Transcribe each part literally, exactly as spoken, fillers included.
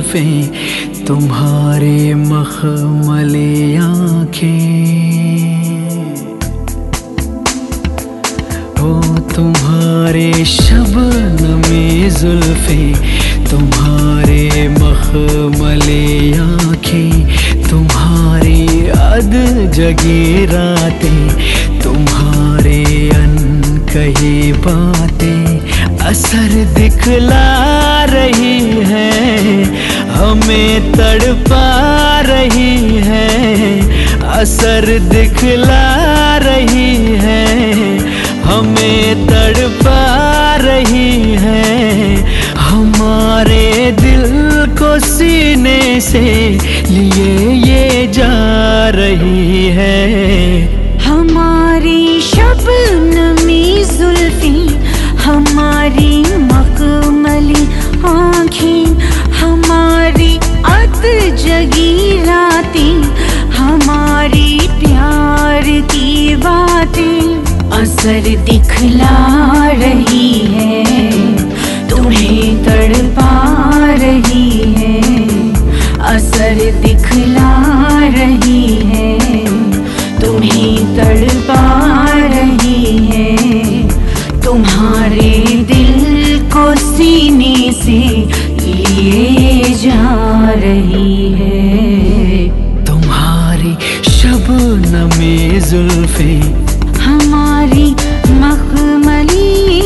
जुल्फें, तुम्हारे मखमली आँखें, ओ तुम्हारे शबनमी जुल्फें, तुम्हारे मखमली आँखें, तुम्हारी अध जगी रातें, तुम्हारे अनकही बातें असर दिखला रही है, हमें तड़पा रही है, असर दिखला रही है, हमें तड़पा रही है, हमारे दिल को सीने से लिए ये जा रही है। हमारी शबनमी जुल्फें, हमारी मखमली आँखें, हमारी अध जगी रातें, हमारी प्यार की बातें असर दिखला रही है, तुम्हें तड़पा रही है, असर दिखला रही है, तुम्हें तड़पा रही है, तुम्हारे दिल को सीने से लिए जा रही है। तुम्हारी शबनमी जुल्फें, हमारी मखमली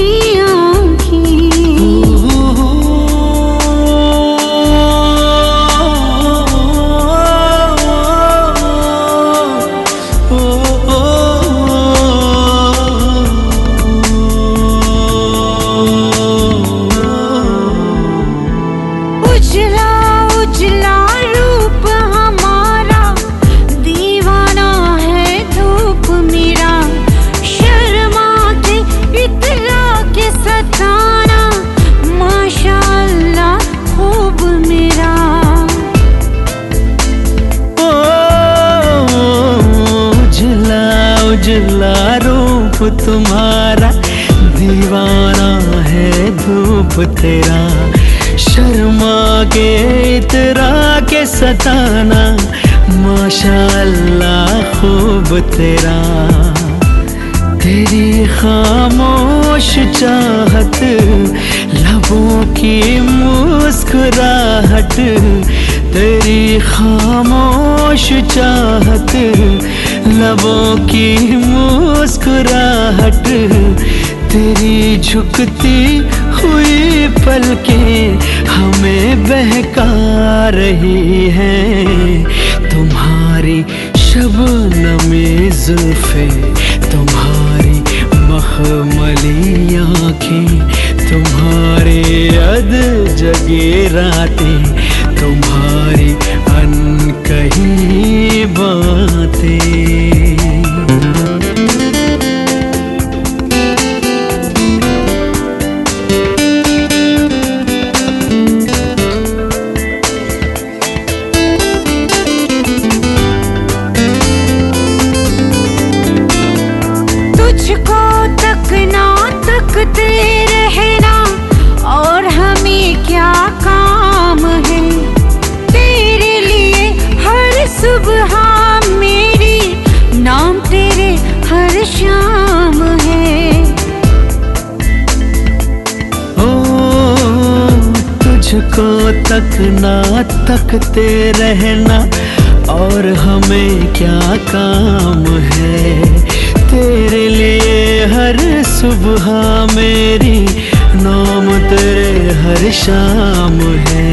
उजला उजला रूप हमारा, दीवाना है धूप मेरा, शर्मा के इतरा के सताना, माशाअल्लाह खूब मेरा। ओ उजला उजला रूप तुम्हारा, दीवाना है धूप तेरा, शर्मा के इतरा के सताना, माशाअल्लाह खूब तेरा। तेरी खामोश चाहत, लबों की मुस्कुराहट, तेरी खामोश चाहत, लबों की मुस्कुराहट, तेरी झुकती हुई पलकें हमें बहका रही हैं। तुम्हारी शबनमी जुल्फें, तुम्हारी मखमली आँखें, तुम्हारे अध जगी रातें, तुम्हारी अनकही बातें। तुझको तकना तकते रहना, और हमें क्या काम है, तेरे लिए हर सुबह मेरी, नाम तेरे हर शाम है। ओ तुझको तकना तकते रहना, और हमें क्या काम है, तेरे लिए हर सुबह मेरी, नाम तेरे हर शाम है।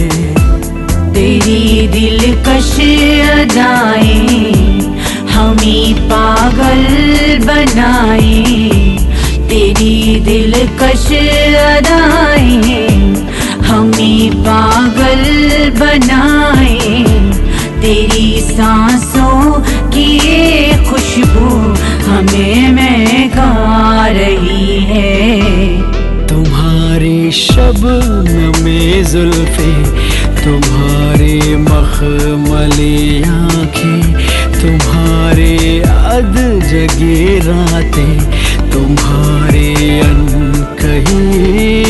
तेरी दिलकश अदाएं हमें पागल बनाए, तेरी दिलकश अदाएं हमें पागल बनाए, तेरी सांसों की ये खुशबू हमें महका रही है। तुम्हारी शबनमी जुल्फें, तुम्हारी मखमली आँखें, तुम्हारे अध जगी रातें, तुम्हारी अनकही